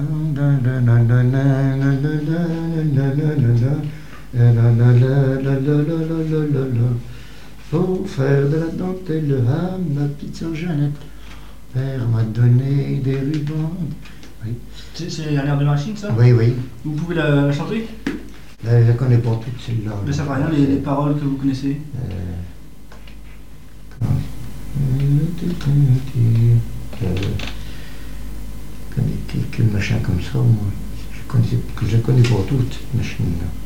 Faut faire de la dentelle à ma petite sœur Jeannette. Père m'a donné des rubans. Oui. C'est l'air de machine, ça? Oui, oui. Vous pouvez la chanter? Je la connais pas toute celle-là. Mais ça fait rien, les paroles que vous connaissez. Quel machin comme ça, moi. Je connais pas toute cette machine-là.